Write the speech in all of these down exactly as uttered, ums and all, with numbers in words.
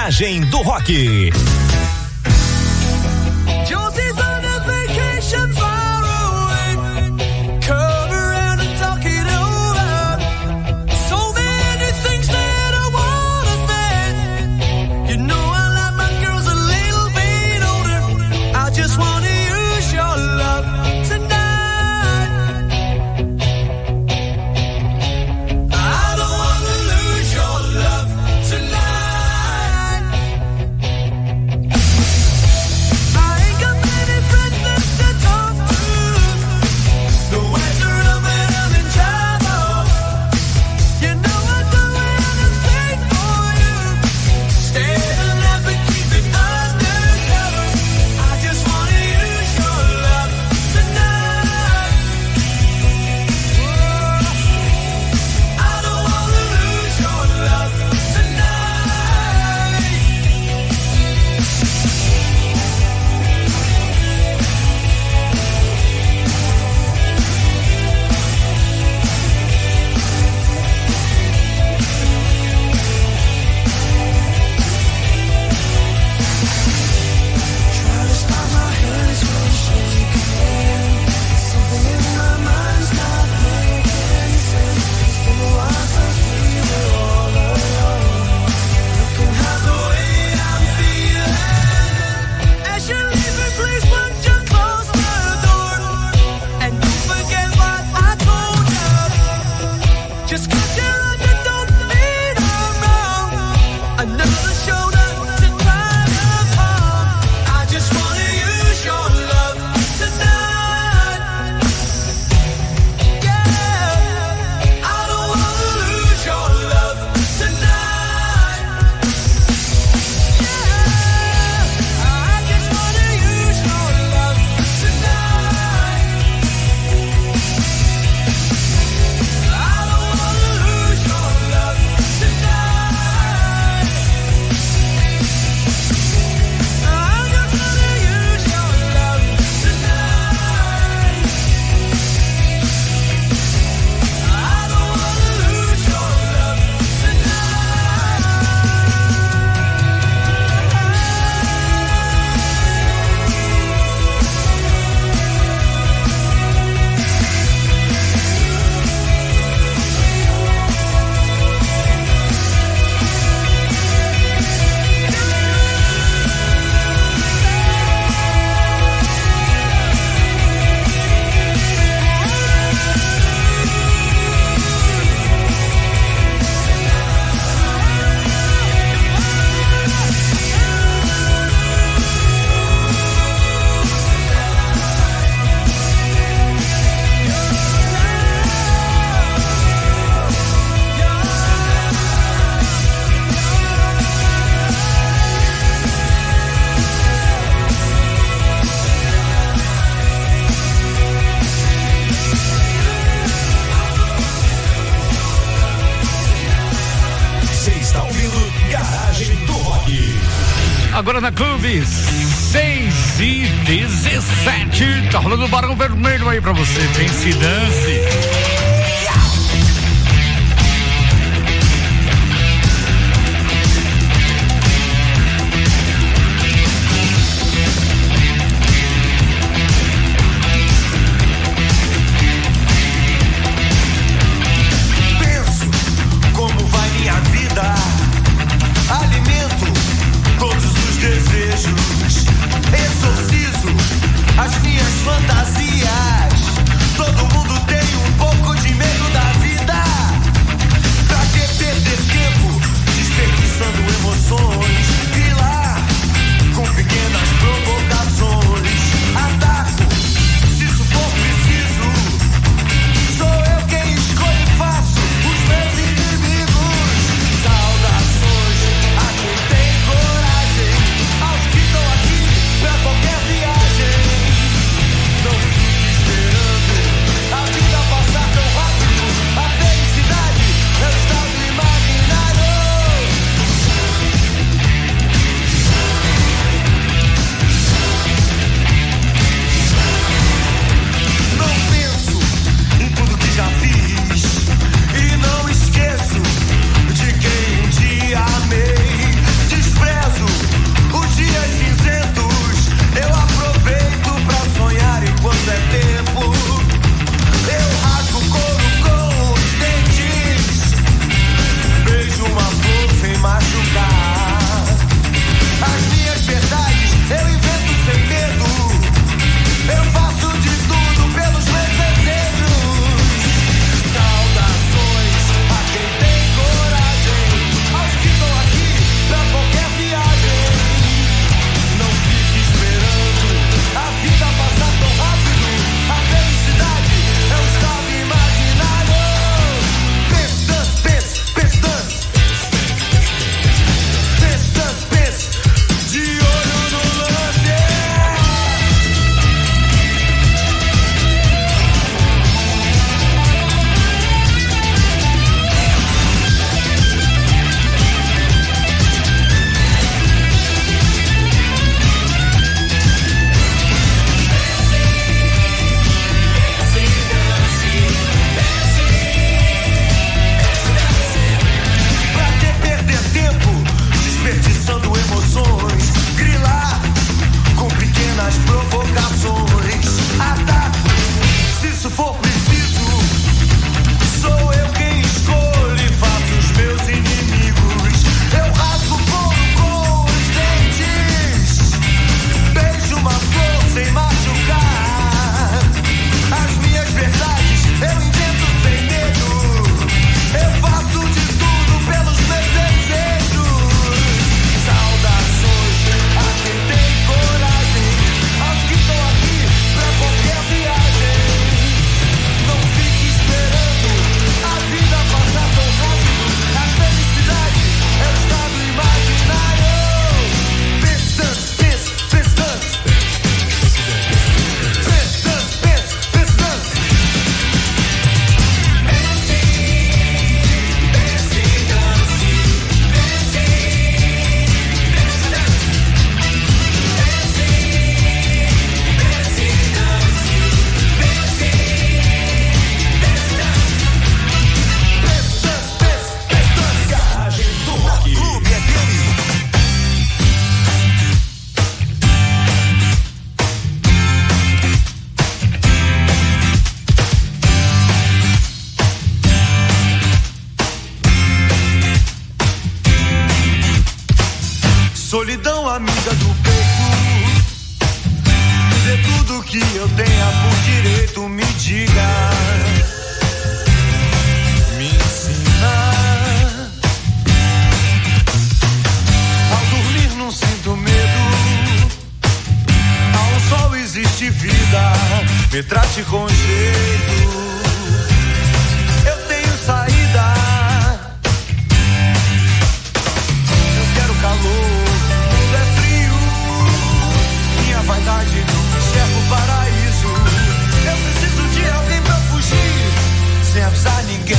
Garagem do Rock. Agora na Clube, seis e dezessete. Tá rolando o Barão Vermelho aí pra você. Pense e dance. As minhas fantasias, todo mundo tem um pouco de medo da vida. Pra que perder tempo desperdiçando emoções? E lá, com pequenas provocações, ataco, se isso for preciso. Sou eu quem escolho e faço os meus inimigos. Saudações a quem tem coragem, aos que estão Solidão amiga do peito, me dê tudo que eu tenha por direito, me diga, me ensina. Ao dormir não sinto medo, ao sol existe vida, me trate com jeito, eu tenho saída, eu quero calor. Vaidade não enxerga o paraíso. Eu preciso de alguém pra fugir, sem avisar ninguém.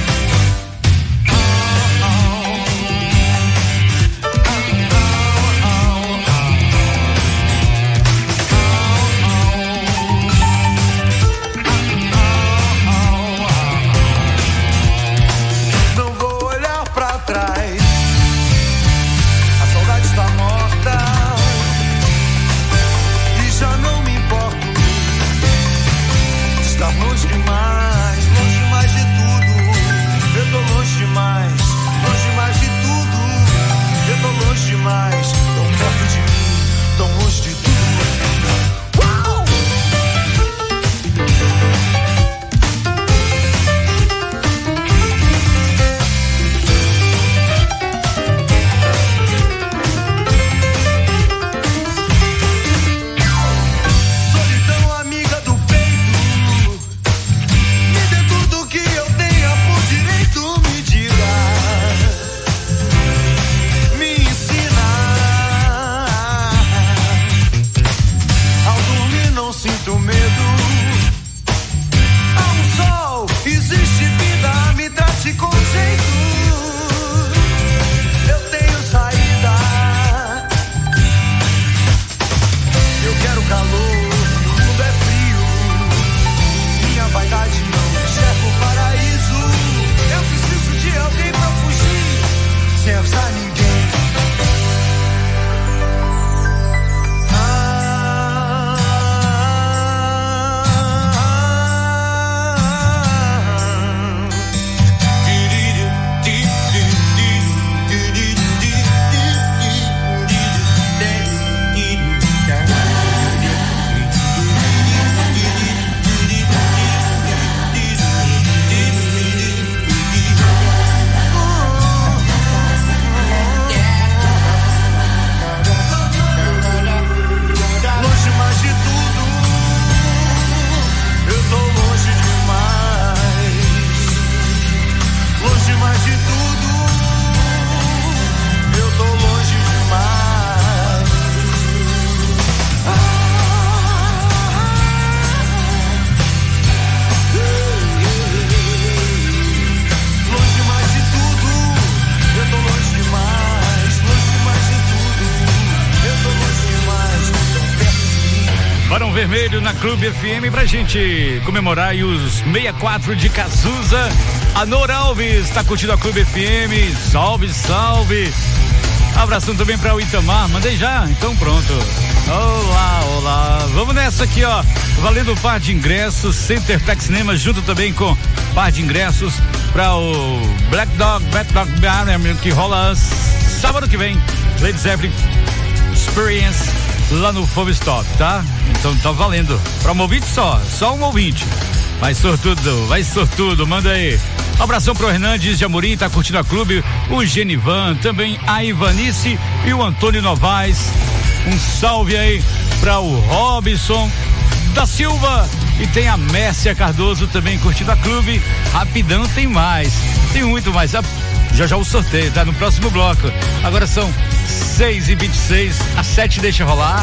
Não vou olhar pra trás, a saudade está morta. Já não me importo, estar longe demais, longe mais de tudo. Eu tô longe demais, longe mais de tudo. Eu tô longe demais, tão perto de mim, tão longe de tudo. Uau! Vermelho na Clube F M pra gente comemorar aí os sessenta e quatro de Cazuza. A Nora Alves tá curtindo a Clube F M. Salve, salve. Abração também pra o Itamar. Mandei já? Então pronto. Olá, olá. Vamos nessa aqui, ó. Valendo par de ingressos. Centerplex Cinema junto também com par de ingressos pra o Black Dog, Black Dog Banner, que rola sábado que vem. Led Zeppelin Experience lá no Foam Stop, tá? Então tá valendo. Pra um ouvinte só, só um ouvinte. Vai sortudo, vai sortudo, manda aí. Um abração pro Hernandes de Amorim, tá curtindo a clube. O Genivan, também a Ivanice e o Antônio Novaes. Um salve aí pra o Robson da Silva. E tem a Mércia Cardoso também curtindo a clube. Rapidão tem mais. Tem muito mais. Já já o sorteio, tá? No próximo bloco. Agora são seis e vinte e seis, a sete deixa rolar.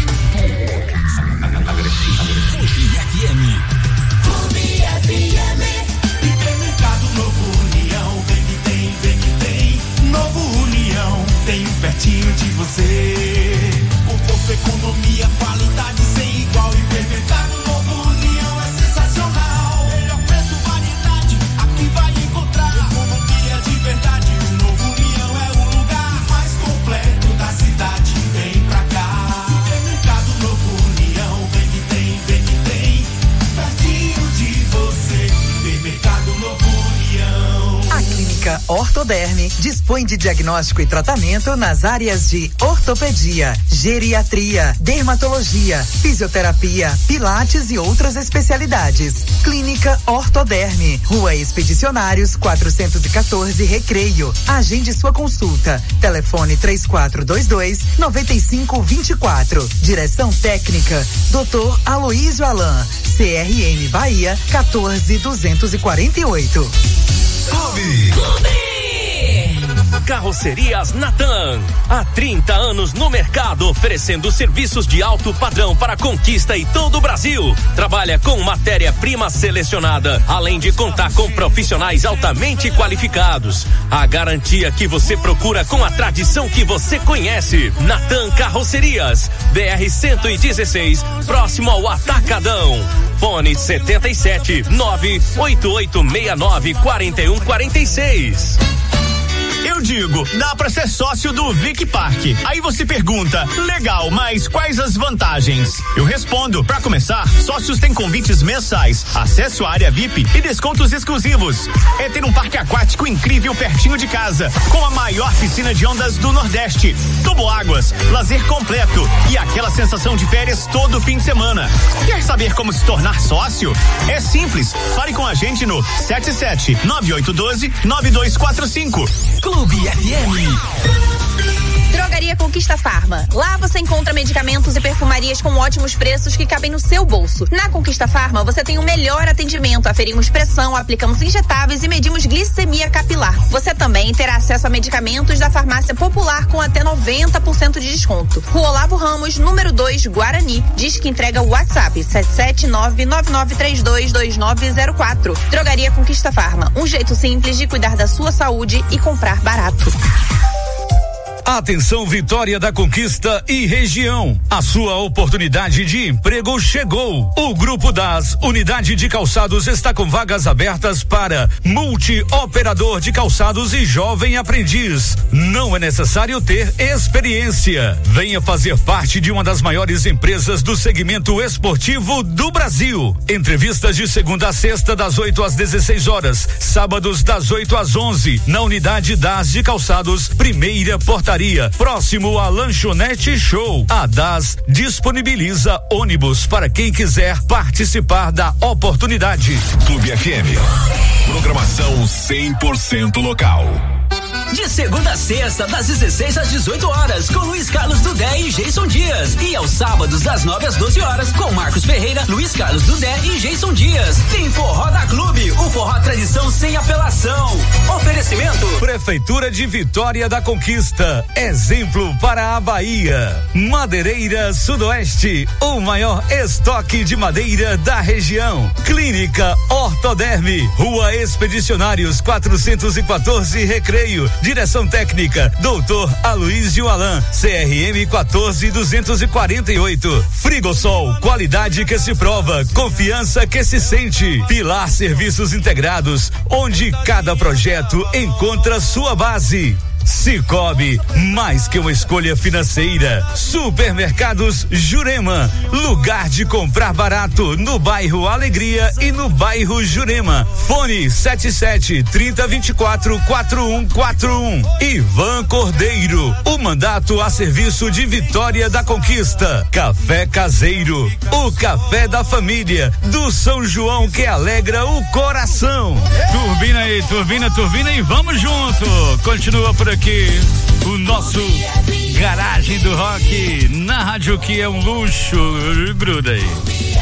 Clube F M. Clube F M. Hipermercado Novo União. Vem que tem, vem que tem. Novo União, tem pertinho de você. Conforto, economia, qualidade sem igual. Hipermercado Novo União é sensacional. Melhor preço, variedade, aqui vai encontrar. Economia de verdade. O Novo União é o lugar mais completo da cidade. Vem pra cá. Hipermercado Novo União. Vem que tem, vem que tem. Pertinho de você. Hipermercado Novo União. A Clínica Orto Ortoderme dispõe de diagnóstico e tratamento nas áreas de ortopedia, geriatria, dermatologia, fisioterapia, pilates e outras especialidades. Clínica Ortoderme, Rua Expedicionários quatrocentos e quatorze, Recreio. Agende sua consulta. Telefone três quatro dois dois, nove cinco dois quatro. Direção técnica doutor Aloísio Alan. C R M Bahia quatorze duzentos e quarenta e oito. Clube. Clube. Carrocerias Natan. Há trinta anos no mercado, oferecendo serviços de alto padrão para Conquista e todo o Brasil. Trabalha com matéria-prima selecionada, além de contar com profissionais altamente qualificados. A garantia que você procura com a tradição que você conhece. Natan Carrocerias, B R cento e dezesseis, próximo ao Atacadão. Fone setenta e sete, nove oito oito seis nove, quatro um quatro seis. Eu digo, dá pra ser sócio do Vic Park. Aí você pergunta, legal, mas quais as vantagens? Eu respondo, pra começar, sócios têm convites mensais, acesso à área V I P e descontos exclusivos. É ter um parque aquático incrível pertinho de casa, com a maior piscina de ondas do Nordeste, toboáguas, lazer completo e aquela sensação de férias todo fim de semana. Quer saber como se tornar sócio? É simples, fale com a gente no sete sete nove oito um dois nove dois quatro cinco. Clube F M. Drogaria Conquista Farma. Lá você encontra medicamentos e perfumarias com ótimos preços que cabem no seu bolso. Na Conquista Farma você tem o melhor atendimento. Aferimos pressão, aplicamos injetáveis e medimos glicemia capilar. Você também terá acesso a medicamentos da farmácia popular com até noventa por cento de desconto. Rua Olavo Ramos, número dois, Guarani. Diz que entrega o WhatsApp sete sete nove nove nove três dois dois nove zero quatro. Drogaria Conquista Farma. Um jeito simples de cuidar da sua saúde e comprar barato. Atenção, Vitória da Conquista e região. A sua oportunidade de emprego chegou. O Grupo das Unidade de Calçados está com vagas abertas para multi-operador de calçados e jovem aprendiz. Não é necessário ter experiência. Venha fazer parte de uma das maiores empresas do segmento esportivo do Brasil. Entrevistas de segunda a sexta, das oito às dezesseis horas. Sábados, das oito às onze, na Unidade das de Calçados, primeira portaria. Próximo à Lanchonete Show. A D A S disponibiliza ônibus para quem quiser participar da oportunidade. Clube F M. Programação cem por cento local. De segunda a sexta, das dezesseis às dezoito horas, com Luiz Carlos Dudé e Jason Dias. E aos sábados, das nove às doze horas, com Marcos Ferreira, Luiz Carlos Dudé e Jason Dias. Tem Forró da Clube, o forró tradição sem apelação. Oferecimento: Prefeitura de Vitória da Conquista, exemplo para a Bahia. Madeireira Sudoeste, o maior estoque de madeira da região. Clínica Ortoderme, Rua Expedicionários quatrocentos e quatorze, Recreio. Direção técnica doutor Aloísio Alan, C R M quatorze duzentos e quarenta e oito. Frigosol, qualidade que se prova, confiança que se sente. Pilar Serviços Integrados, onde cada projeto encontra sua base. Cicobi, mais que uma escolha financeira. Supermercados Jurema, lugar de comprar barato no bairro Alegria e no bairro Jurema. Fone sete sete, trinta, vinte e quatro, quarenta e um quarenta e um. Ivan Cordeiro, o mandato a serviço de Vitória da Conquista. Café Caseiro, o café da família do São João que alegra o coração. Turbina aí, turbina, turbina e vamos junto. Continua por aqui o nosso Garagem do Rock na rádio, que é um luxo. Gruda aí.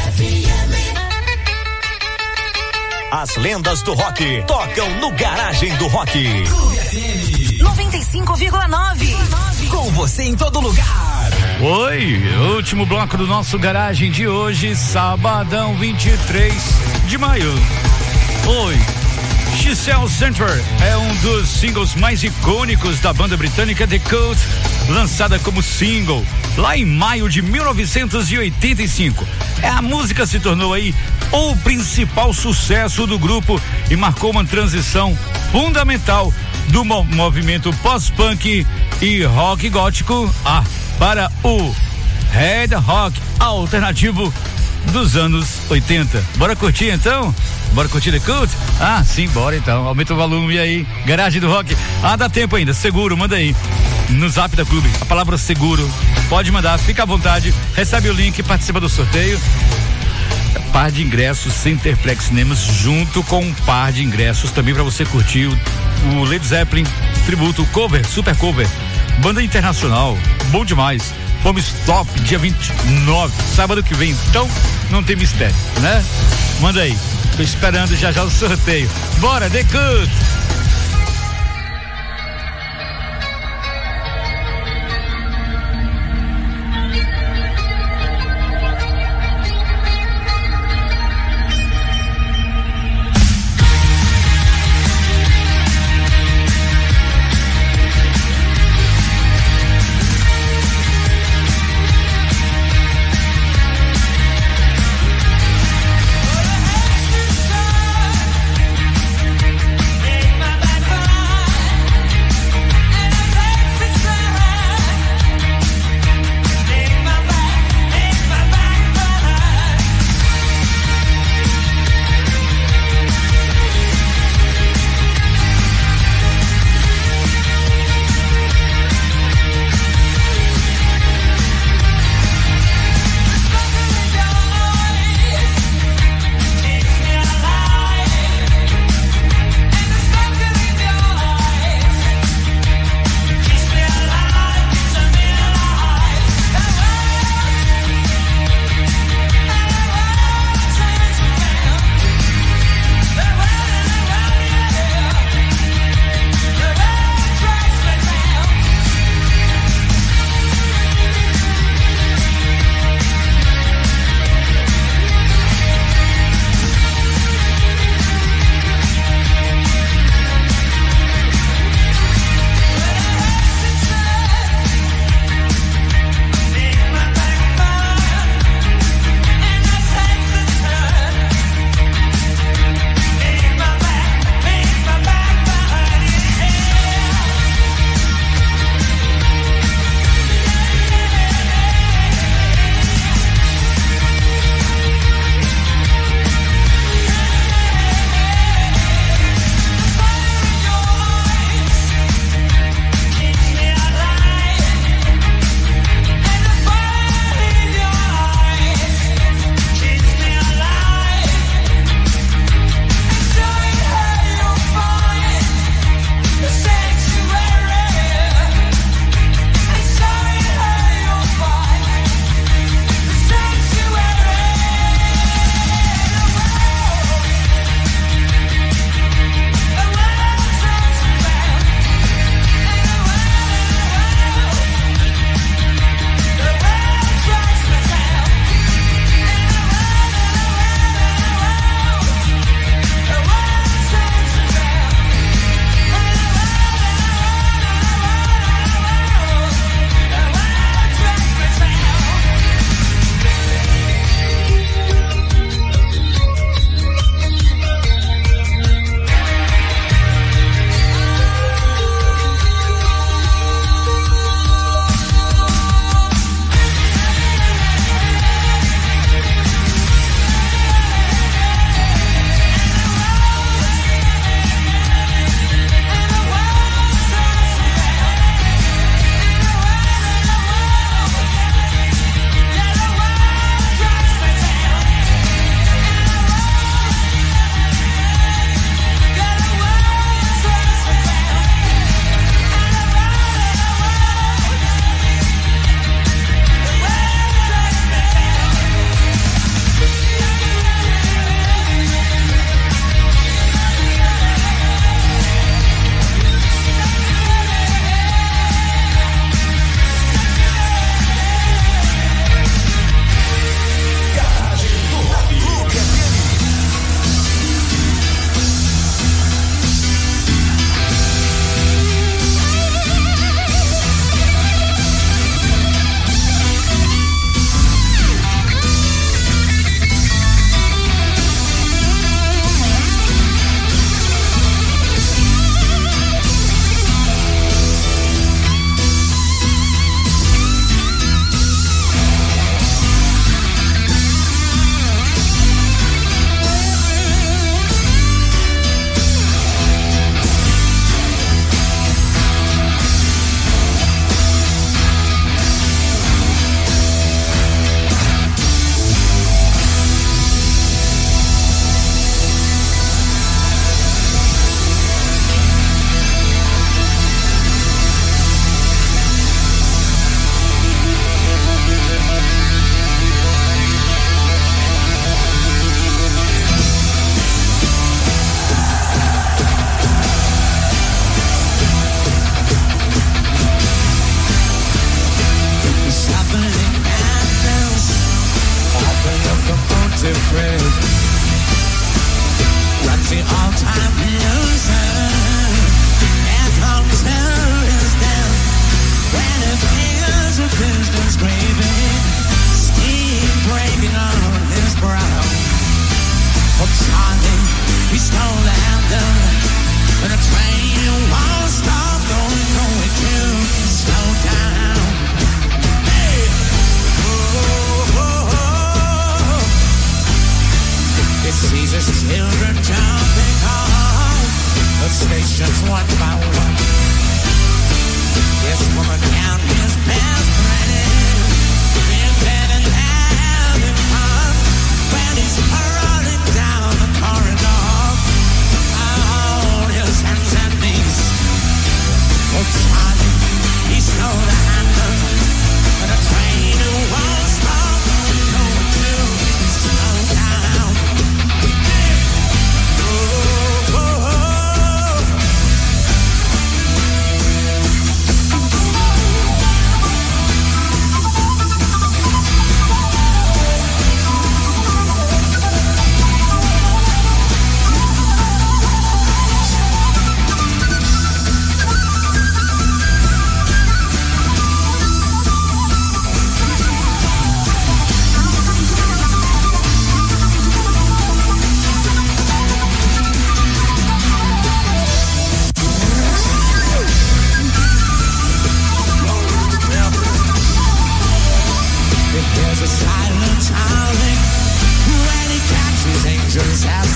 As lendas do rock tocam no Garagem do Rock. noventa e cinco vírgula nove. Com você em todo lugar. Oi, último bloco do nosso Garagem de hoje, sabadão vinte e três de maio. Oi. Giselle Center é um dos singles mais icônicos da banda britânica The Cult, lançada como single lá em maio de mil novecentos e oitenta e cinco. É, a música se tornou aí o principal sucesso do grupo e marcou uma transição fundamental do mo- movimento pós-punk e rock gótico ah, para o hard rock alternativo dos anos oitenta. Bora curtir então? Bora curtir The Cult? Ah, sim, bora então. Aumenta o volume aí. Garagem do Rock. Ah, dá tempo ainda. Seguro, manda aí. No zap da Clube. A palavra seguro. Pode mandar, fica à vontade. Recebe o link, participa do sorteio. Par de ingressos Centerplex Cinemas, junto com um par de ingressos também para você curtir o, o Led Zeppelin tributo cover, super cover, banda internacional, bom demais. Fomos top, dia vinte e nove, sábado que vem, então não tem mistério, né? Manda aí, tô esperando já já o sorteio. Bora, The Cult! Take my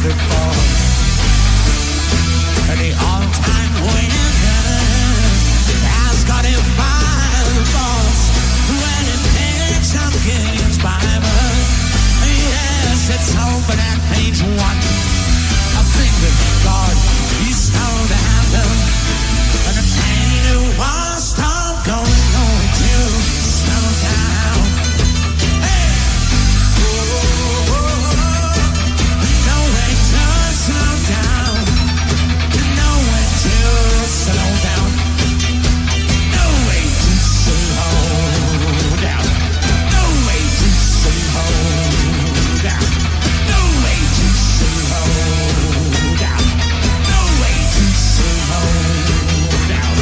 before. The all-time winner has got him by the balls when it picks up games by birth. Yes, it's open at page one. I think that God, he's told to happen. And the pain who won't stop going, going to slow down. Hey! Oh, oh, oh. No way to slow down. No way to slow down. No way to slow down. No way to slow down. No way to slow down. No way to slow down.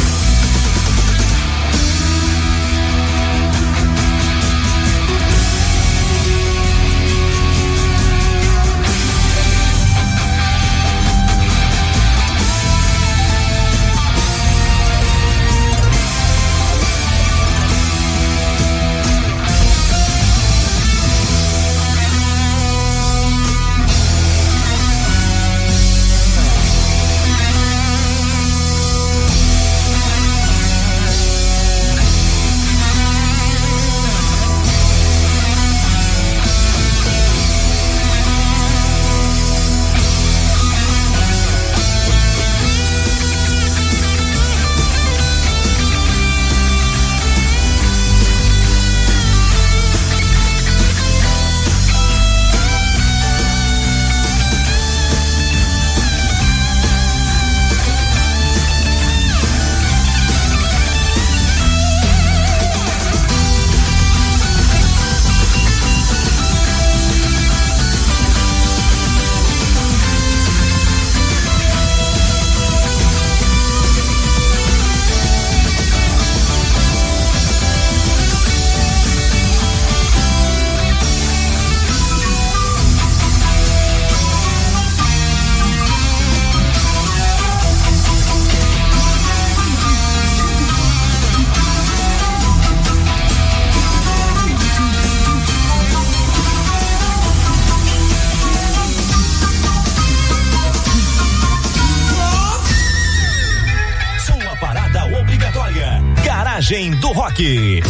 Garagem do Rock.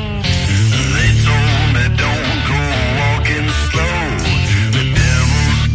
They told me don't go walking slow. The devil's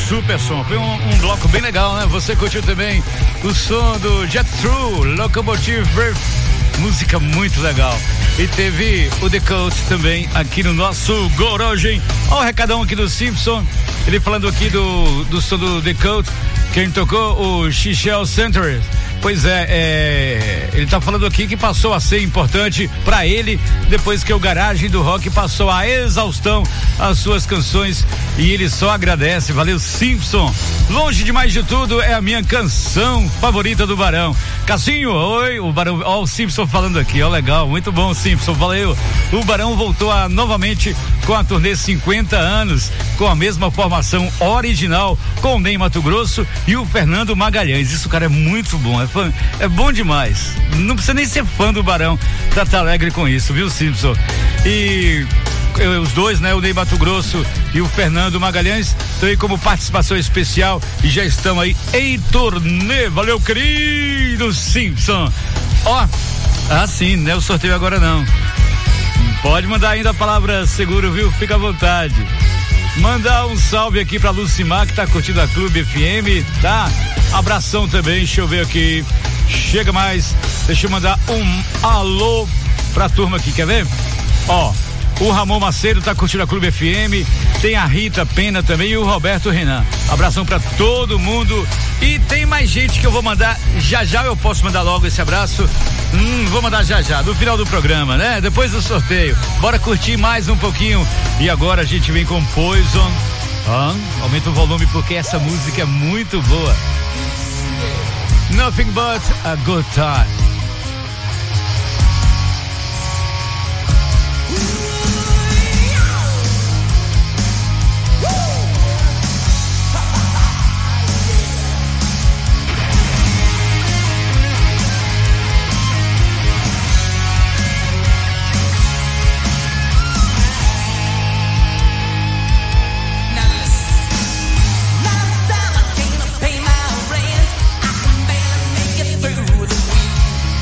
super som. Foi um, um bloco bem legal, né? Você curtiu também o som do Jet True, Locomotive Birth. Música muito legal. E teve o The Cult também aqui no nosso Gorogem. Olha o recadão aqui do Simpson. Ele falando aqui do, do som do The Cult. Quem tocou o Shishel Center. Pois é, é, ele tá falando aqui que passou a ser importante pra ele depois que o Garagem do Rock passou a exaustão as suas canções e ele só agradece. Valeu, Simpson. Longe demais de tudo é a minha canção favorita do Barão. Cassinho, oi, o Barão, ó, o Simpson falando aqui, ó, legal, muito bom, Simpson, valeu. O Barão voltou a novamente com a turnê cinquenta anos, com a mesma formação original, com o Ney Matogrosso e o Fernando Magalhães. Isso, cara, é muito bom, é, fã, é bom demais. Não precisa nem ser fã do Barão pra estar alegre com isso, viu, Simpson? E eu, os dois, né, o Ney Matogrosso e o Fernando Magalhães, estão aí como participação especial e já estão aí em turnê. Valeu, querido Simpson. Ó, ah, sim, não é o sorteio agora não. Pode mandar ainda a palavra seguro, viu? Fica à vontade. Mandar um salve aqui pra Lucimar, que tá curtindo a Clube F M, tá? Abração também, deixa eu ver aqui. Chega mais, deixa eu mandar um alô pra turma aqui, quer ver? Ó, o Ramon Macedo tá curtindo a Clube F M, tem a Rita Pena também e o Roberto Renan. Abração pra todo mundo. E tem mais gente que eu vou mandar já já, eu posso mandar logo esse abraço. Hum, vou mandar já já, no final do programa, né? Depois do sorteio. Bora curtir mais um pouquinho. E agora a gente vem com Poison. Ah, aumenta o volume porque essa música é muito boa. Nothing but a good time. Through the week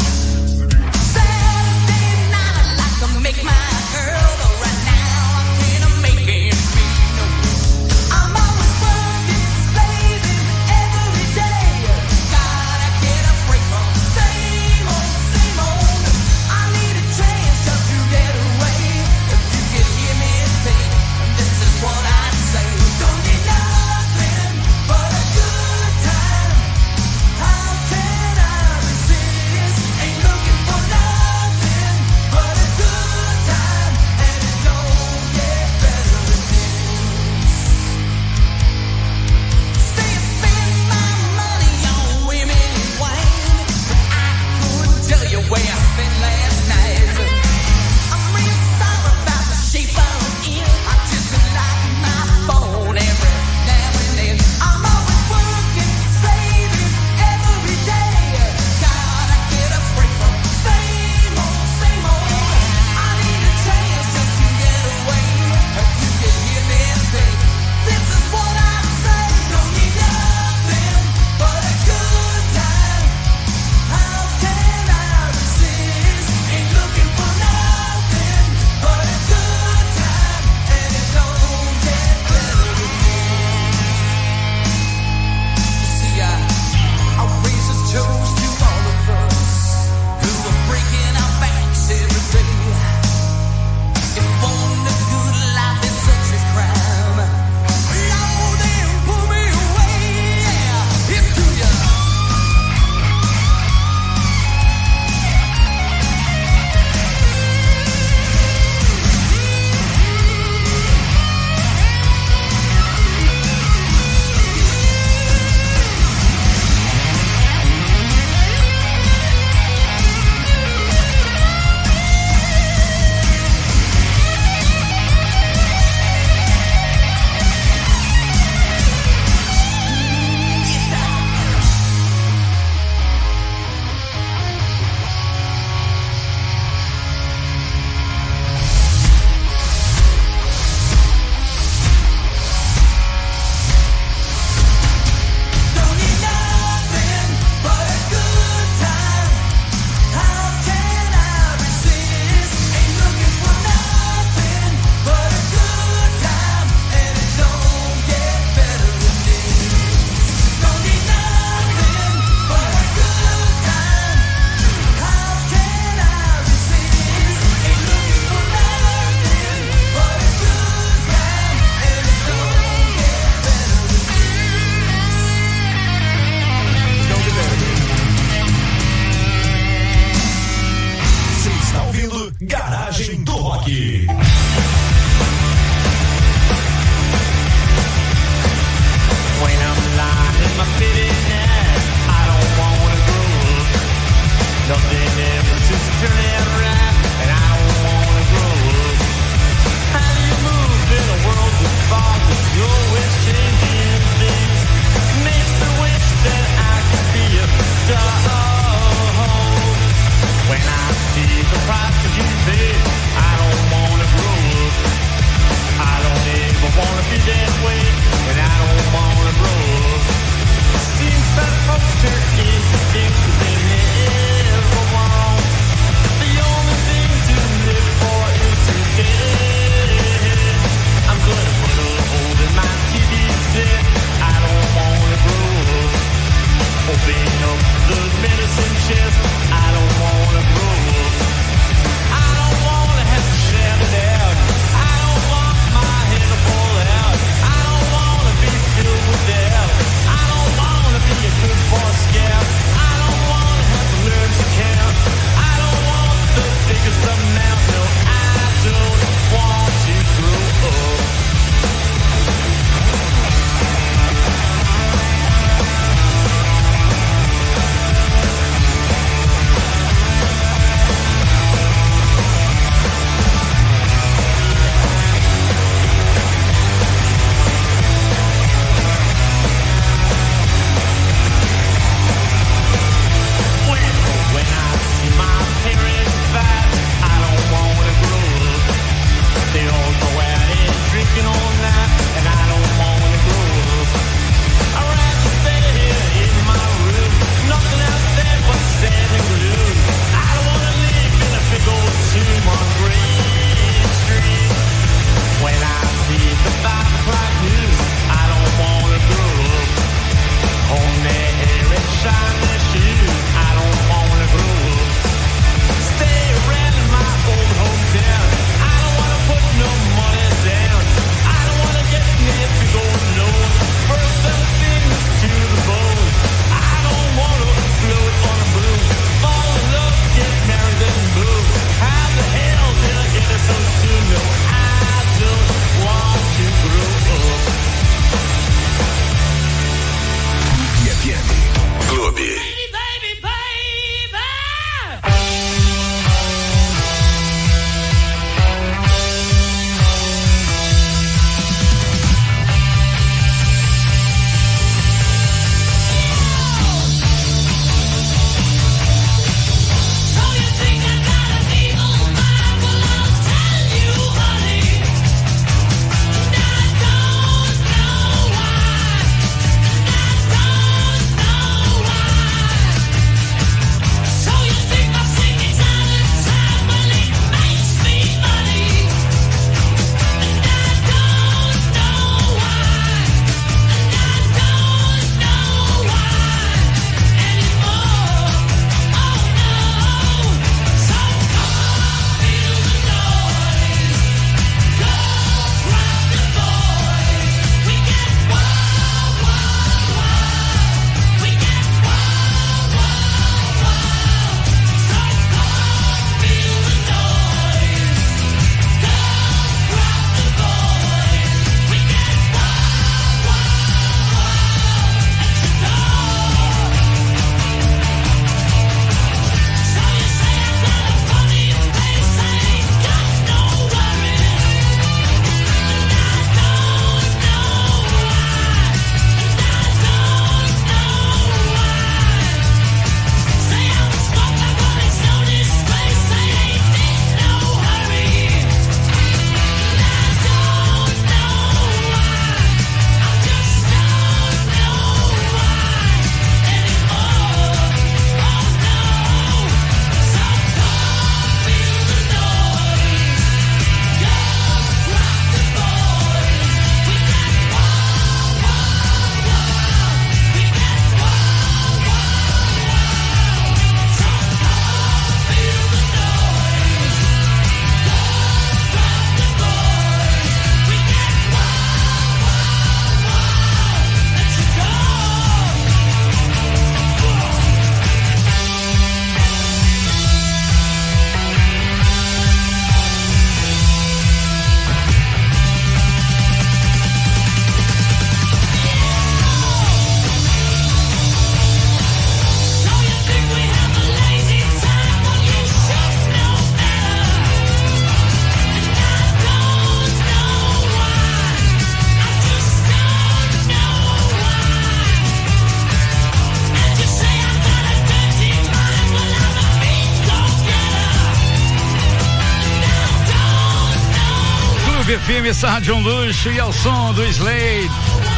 F M, essa rádio é um luxo e ao som do Slade.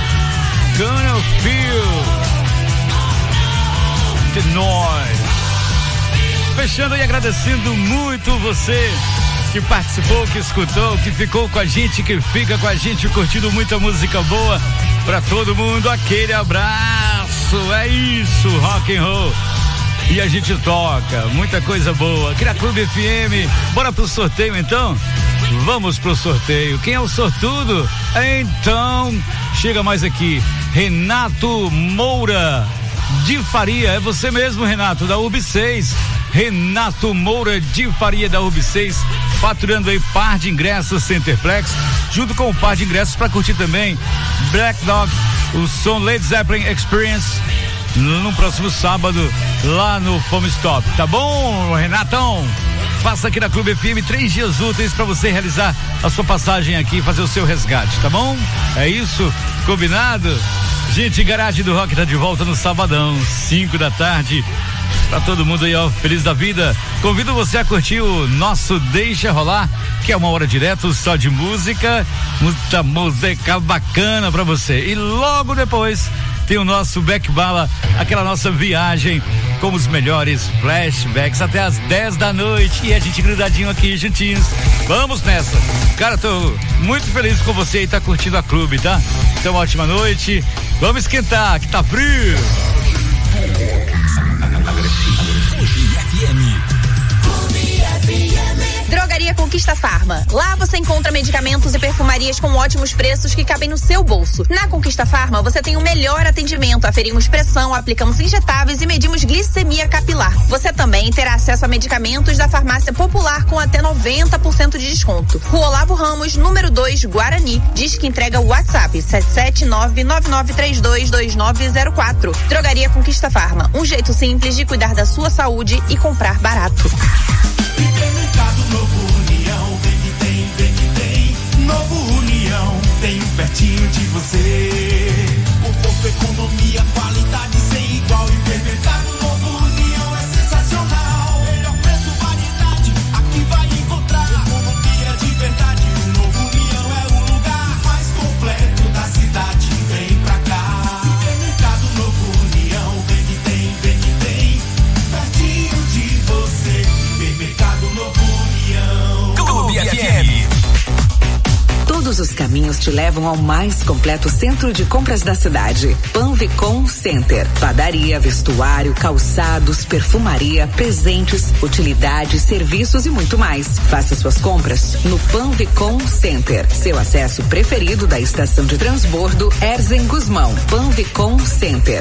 Gonna Feel de nós. Fechando e agradecendo muito você que participou, que escutou, que ficou com a gente, que fica com a gente curtindo muita música boa. Pra todo mundo, aquele abraço. isso, é isso, rock and roll. E a gente toca, muita coisa boa. Aqui na Clube F M, bora pro sorteio então? Vamos pro sorteio. Quem é o sortudo? Então, chega mais aqui, Renato Moura de Faria, é você mesmo, Renato, da U B seis. Renato Moura de Faria, da U B seis, faturando aí par de ingressos Centerplex, junto com o par de ingressos para curtir também Black Dog, o som Led Zeppelin Experience, no próximo sábado, lá no Fome Stop. Tá bom, Renatão? Passa aqui na Clube F M, três dias úteis para você realizar a sua passagem aqui e fazer o seu resgate, tá bom? É isso? Combinado? Gente, Garagem do Rock tá de volta no sabadão, cinco da tarde. Pra todo mundo aí, ó, feliz da vida. Convido você a curtir o nosso Deixa Rolar, que é uma hora direto só de música, muita música bacana pra você. E logo depois tem o nosso Back Bala, aquela nossa viagem com os melhores flashbacks até as dez da noite. E a gente grudadinho aqui, juntinhos. Vamos nessa. Cara, tô muito feliz com você e tá curtindo a clube, tá? Então, ótima noite. Vamos esquentar, que tá frio. Drogaria Conquista Farma. Lá você encontra medicamentos e perfumarias com ótimos preços que cabem no seu bolso. Na Conquista Farma você tem o melhor atendimento. Aferimos pressão, aplicamos injetáveis e medimos glicemia capilar. Você também terá acesso a medicamentos da farmácia popular com até noventa por cento de desconto. Rua Olavo Ramos, número dois, Guarani. Diz que entrega o WhatsApp sete sete nove nove nove três dois dois nove zero quatro. Drogaria Conquista Farma. Um jeito simples de cuidar da sua saúde e comprar barato. Supermercado Novo União, vem que tem, vem que tem. Novo União, tem um pertinho de você. Conforto, economia, qualidade sem igual. Supermercado Novo União é sensacional. Melhor preço, variedade, aqui vai encontrar. Economia de verdade, o Novo União é o lugar mais completo da cidade. Vem pra cá. Supermercado Novo União, vem que tem, vem que tem. Pertinho de você. Supermercado Novo União. Clube F M. Todos os caminhos te levam ao mais completo centro de compras da cidade. Panvicom Center. Padaria, vestuário, calçados, perfumaria, presentes, utilidades, serviços e muito mais. Faça suas compras no Panvicom Center. Seu acesso preferido da estação de transbordo Erzen Guzmão. Panvicom Center.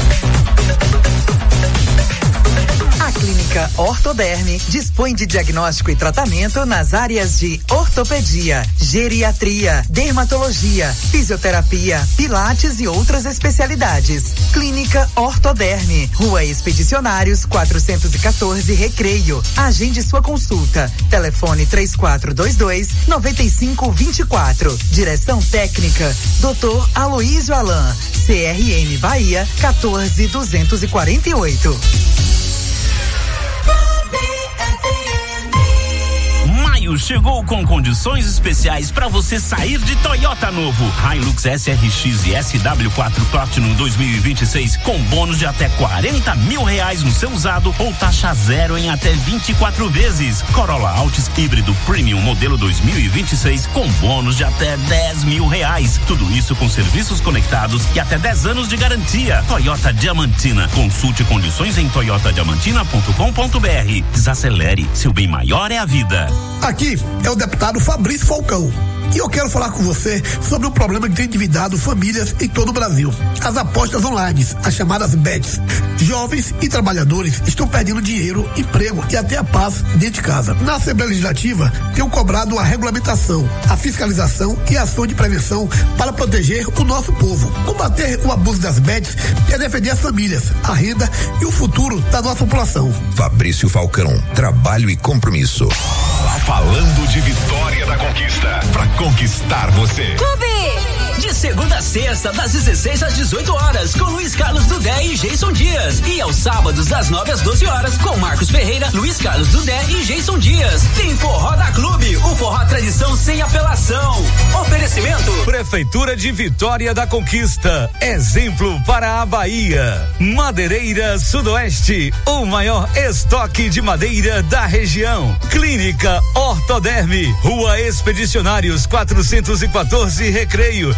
A Clínica Ortoderme dispõe de diagnóstico e tratamento nas áreas de ortopedia, geriatria, dermatologia, fisioterapia, pilates e outras especialidades. Clínica Ortoderme, Rua Expedicionários quatrocentos e quatorze, Recreio. Agende sua consulta. Telefone três quatro dois dois nove cinco dois quatro. Direção técnica doutor Aloísio Alan. C R M Bahia quatorze duzentos e quarenta e oito. Maio chegou com condições especiais para você sair de Toyota novo. Hilux S R X e S W quatro Platinum dois mil e vinte e seis com bônus de até quarenta mil reais no seu usado ou taxa zero em até vinte e quatro vezes. Corolla Altis híbrido Premium modelo dois mil e vinte e seis com bônus de até dez mil reais. Tudo isso com serviços conectados e até dez anos de garantia. Toyota Diamantina. Consulte condições em toyota diamantina ponto com ponto b r. Desacelere, seu bem maior é a vida. Aqui é o deputado Fabrício Falcão. E eu quero falar com você sobre um problema que tem endividado famílias em todo o Brasil. As apostas online, as chamadas bets. Jovens e trabalhadores estão perdendo dinheiro, emprego e até a paz dentro de casa. Na Assembleia Legislativa, tenho cobrado a regulamentação, a fiscalização e a ação de prevenção para proteger o nosso povo. Combater o abuso das bets é defender as famílias, a renda e o futuro da nossa população. Fabrício Falcão, trabalho e compromisso. Falando de Vitória da Conquista, pra conquistar você. Clube! De segunda a sexta, das dezesseis às dezoito horas, com Luiz Carlos Dudé e Jason Dias. E aos sábados, das nove às doze horas, com Marcos Ferreira, Luiz Carlos Dudé e Jason Dias. Tem Forró da Clube, o forró tradição sem apelação. Oferecimento: Prefeitura de Vitória da Conquista, exemplo para a Bahia. Madeireira Sudoeste, o maior estoque de madeira da região. Clínica Ortoderme, Rua Expedicionários quatrocentos e quatorze, Recreio.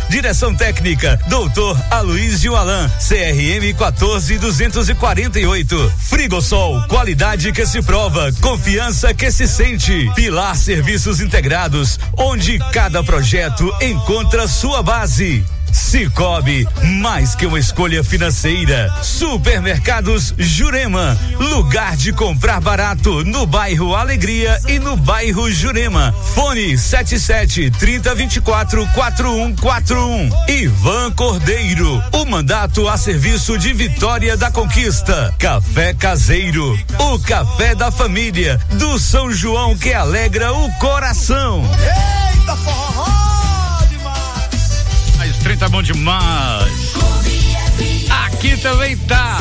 Direção técnica, doutor Aloysio Alan, C R M quatorze duzentos e quarenta e oito. Frigosol, qualidade que se prova, confiança que se sente. Pilar Serviços Integrados, onde cada projeto encontra sua base. Cicobi, mais que uma escolha financeira. Supermercados Jurema, lugar de comprar barato no bairro Alegria e no bairro Jurema. Fone sete sete, trinta, vinte e quatro, quarenta e um quarenta e um. Ivan Cordeiro, o mandato a serviço de Vitória da Conquista. Café Caseiro, o café da família do São João que alegra o coração. Eita forró! Trem tá bom demais. Aqui também tá.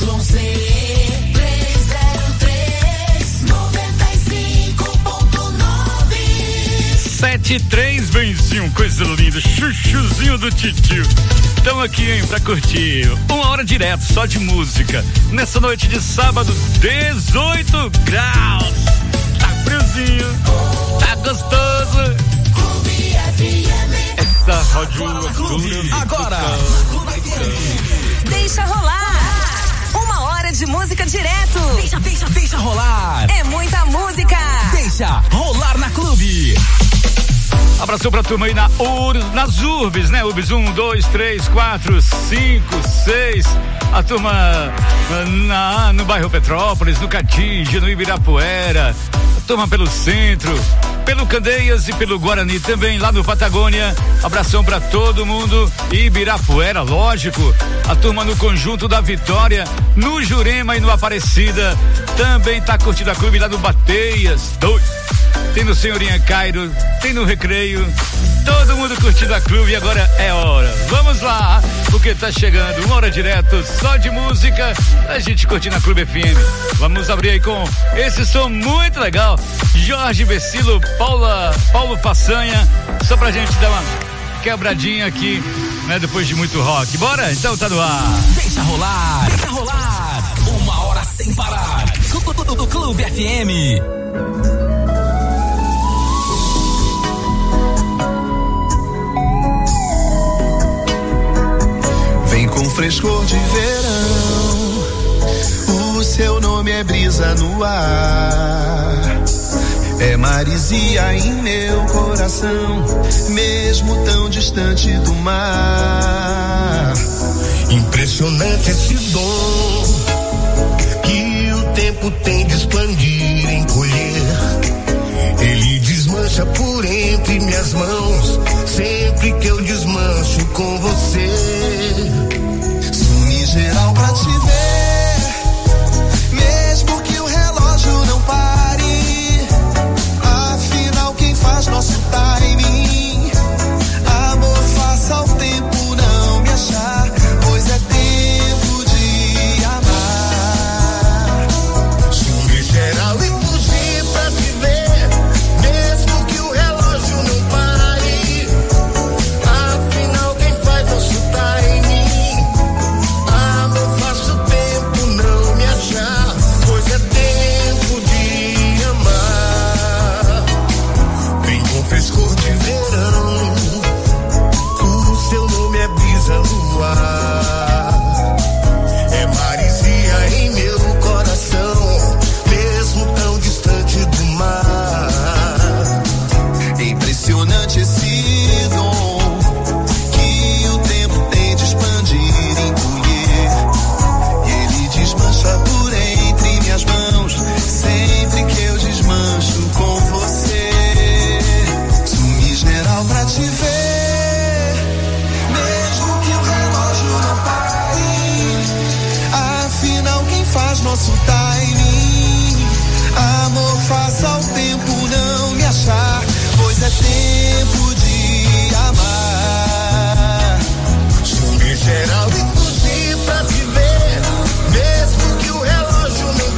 Sete e três, benzinho, coisa linda, chuchuzinho do titio. Estamos aqui, hein, pra curtir uma hora direto, só de música. Nessa noite de sábado, dezoito graus. Tá friozinho, tá gostoso. Essa rádio agora. Deixa rolar. Uma hora de música direto. Deixa, deixa, deixa rolar. É muita música. Deixa rolar na Clube. Abração pra turma aí na Ur, nas Urbes, né? Urbes um, dois, três, quatro, cinco, seis. A turma na, no bairro Petrópolis, no Catinge, no Ibirapuera. A turma pelo centro, pelo Candeias e pelo Guarani também, lá no Patagônia. Abração pra todo mundo. Ibirapuera, lógico. A turma no Conjunto da Vitória, no Jurema e no Aparecida. Também tá curtindo a Clube lá no Bateias. Dois. Tem no Senhorinha Cairo, tem no Recreio, todo mundo curtindo a Clube e agora é hora. Vamos lá, porque tá chegando uma hora direto só de música, a gente curtindo a Clube F M. Vamos abrir aí com esse som muito legal, Jorge Vecilo, Paula, Paulo Façanha, só pra gente dar uma quebradinha aqui, né, depois de muito rock. Bora? Então tá no ar. Deixa rolar, deixa rolar, uma hora sem parar, do Clube F M. Vem com frescor de verão, o seu nome é brisa no ar, é marisia em meu coração, mesmo tão distante do mar. Impressionante esse dom que o tempo tem de expandir, encolher. Ele desmancha por entre minhas mãos